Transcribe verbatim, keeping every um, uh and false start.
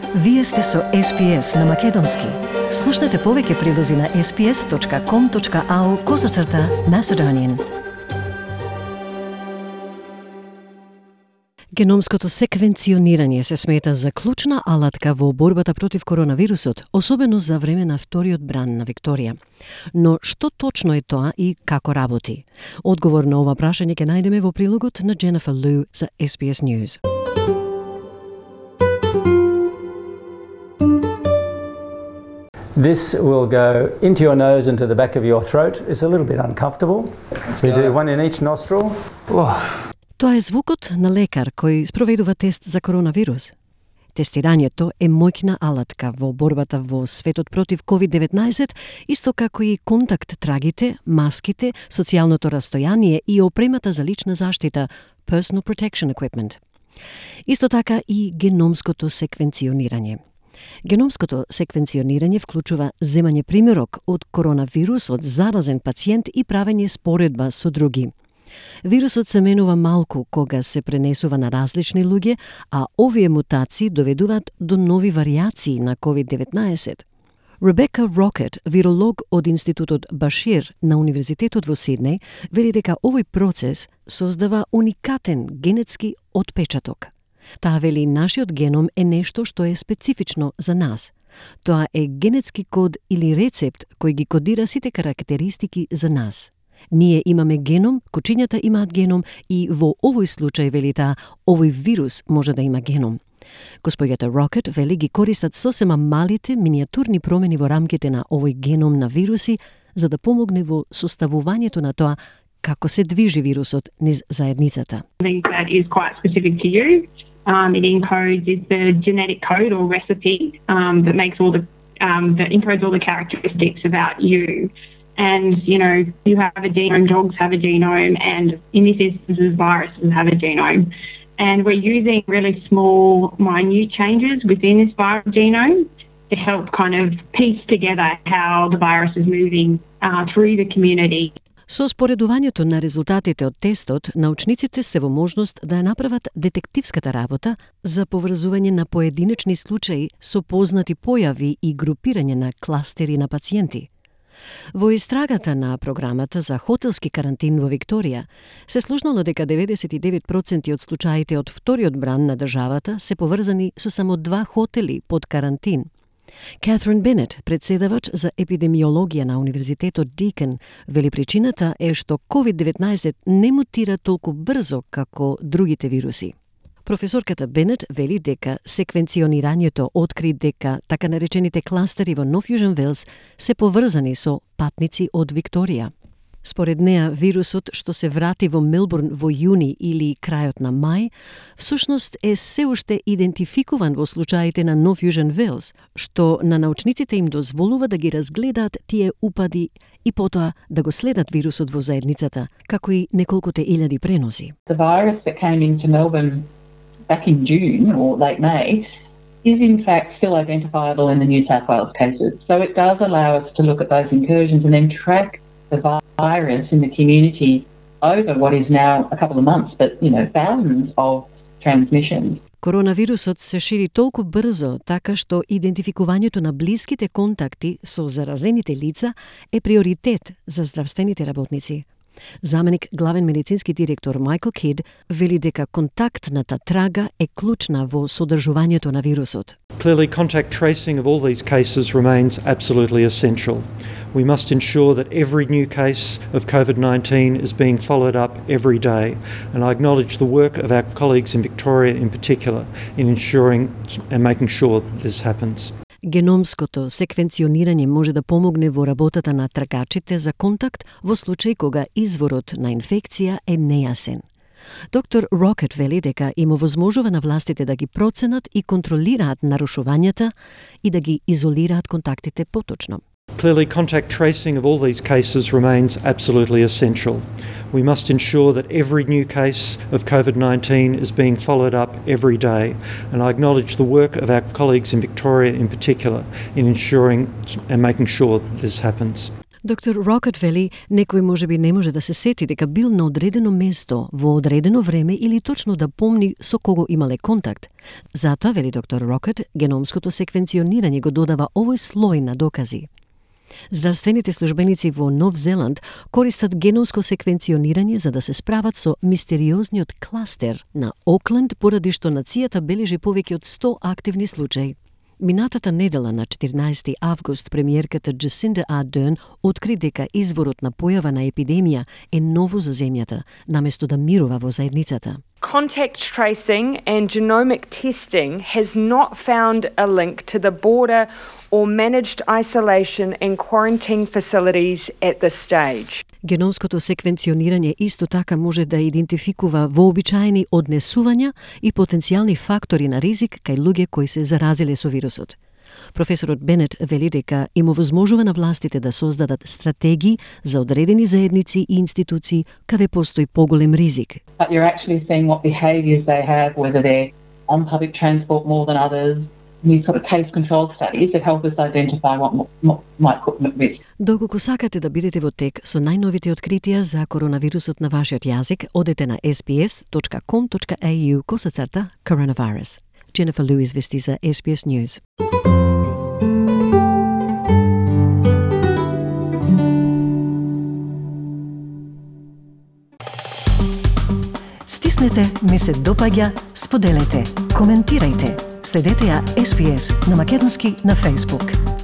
Вие сте со Ес Би Ес на Македонски. Слушнете повеќе прилози на ес би ес точка ком точка ау козацрта Macedonian. Геномското секвенционирање се смета за клучна алатка во борбата против коронавирусот, особено за време на вториот бран на Викторија. Но што точно е тоа и како работи? Одговор на ова прашање ќе најдеме во прилогот на Jennifer Liu за Ес Би Ес News. This will go into your nose and to the back of your throat. It's a little bit uncomfortable. Let's we go. do one in each nostril. Oh. Тоа е звукот на лекар кој спроведува тест за коронавирус. Тестирањето е моќна алатка во борбата во светот против ковид деветнаесет, исто како и контакт трагите, маските, социјалното растојание и опремата за лична заштита, personal protection equipment. Исто така и геномското секвенционирање. Геномското секвенционирање вклучува земање примерок од коронавирус од заразен пациент и правење споредба со други. Вирусот се менува малку кога се пренесува на различни луѓе, а овие мутации доведуваат до нови варијации на ковид деветнаесет. Ребека Рокет, виролог од Институтот Башир на Универзитетот во Сиднеј, вели дека овој процес создава уникатен генетски отпечаток. Таа вели нашиот геном е нешто што е специфично за нас. Тоа е генетски код или рецепт кој ги кодира сите карактеристики за нас. Ние имаме геном, кучињата имаат геном и во овој случај, вели таа, овој вирус може да има геном. Господјата Рокет вели ги користат сосема малите миниатурни промени во рамките на овој геном на вируси за да помогне во составувањето на тоа како се движи вирусот низ заедницата. That is quite specific to you. Um, it encodes is the genetic code or recipe um, that makes all the um, that encodes all the characteristics about you. And you know, you have a genome, dogs have a genome, and in this instance, viruses have a genome. And we're using really small, minute changes within this virus genome to help kind of piece together how the virus is moving uh, through the community. Со споредувањето на резултатите од тестот, научниците се во можност да ја направат детективската работа за поврзување на поединечни случаи со познати појави и групирање на кластери на пациенти. Во истрагата на програмата за хотелски карантин во Викторија се слушнало дека деветдесет и девет проценти од случаите од вториот бран на државата се поврзани со само два хотели под карантин. Catherine Bennett, председавач за епидемиологија на Универзитетот Deakin, вели причината е што ковид деветнаесет не мутира толку брзо како другите вируси. Професорката Бенет вели дека секвенционирањето откри дека така наречените кластери во Нов Јужен Велс се поврзани со патници од Викторија. Според неа, вирусот што се врати во Мелбурн во јуни или крајот на мај, всушност е се уште идентификуван во случаите на Нов Јужен Велс, што на научниците им дозволува да ги разгледаат тие упади и потоа да го следат вирусот во заедницата, како и неколкуте илјади преноси. The virus that came into Melbourne back in June or late May is in fact still identifiable in the New South Wales cases. So it does allow us to look at those incursions and then track the virus in the community over what is now a couple of months, but you know, thousands of transmissions. Коронавирусот се шири толку брзо, така што идентификувањето на блиските контакти со заразените лица е приоритет за здравствените работници. Заменик главен медицински директор Майкл Кид вели дека контактната трага е клучна во содржувањето на вирусот. Clearly, contact tracing of all these cases remains absolutely essential. We must ensure that every new case of COVID nineteen is being followed up every day, and I acknowledge the work of our colleagues in Victoria in particular in ensuring and making sure that this happens. Геномското секвенционирање може да помогне во работата на трагачите за контакт во случај кога изворот на инфекција е нејасен. Доктор Рокет вели дека им овозможува на властите да ги проценат и контролираат нарушувањата и да ги изолираат контактите поточно. Clearly, contact tracing of all these cases remains absolutely essential. We must ensure that every new case of COVID nineteen is being followed up every day, and I acknowledge the work of our colleagues in Victoria in particular in ensuring and making sure that this happens. Доктор Рокет вели, некој можеби не може да се сети дека бил на одредено место, во одредено време или точно да помни со кого имале контакт. Затоа, вели доктор Рокет, геномското секвенционирање го додава овој слој на докази. Здравствените службеници во Нов Зеланд користат геномско секвенционирање за да се справат со мистериозниот кластер на Окленд, поради што нацијата бележи повеќе од сто активни случаи. Минатата недела на четирнаесети август премиерката Джасинда Ардерн откри дека изворот на појава на епидемија е ново за земјата, наместо да мирува во заедницата. Contact tracing and genomic testing has not found a link to the border or managed isolation and quarantine facilities at this stage. Геномското секвенционирање исто така може да идентификува вообичаени однесувања и потенцијални фактори на ризик кај луѓе кои се заразиле со вирусот. Професорот Бенет вели дека им овозможува на властите да создадат стратегии за одредени заедници и институции каде постои поголем ризик. But you're actually seeing what behaviours they have, whether they're on public transport more than others, these sort of case control studies that help us identify what might put them at risk. Доколку сакате да бидете во тек со најновите откритија за коронавирусот на вашиот јазик, одете на ес би ес точка ком точка ей ю косацрта coronavirus. Jennifer Lewis вести за ес би ес News. Стиснете, ми се допаѓа, споделете, коментирајте. Следете ја ес би ес на македонски на Facebook.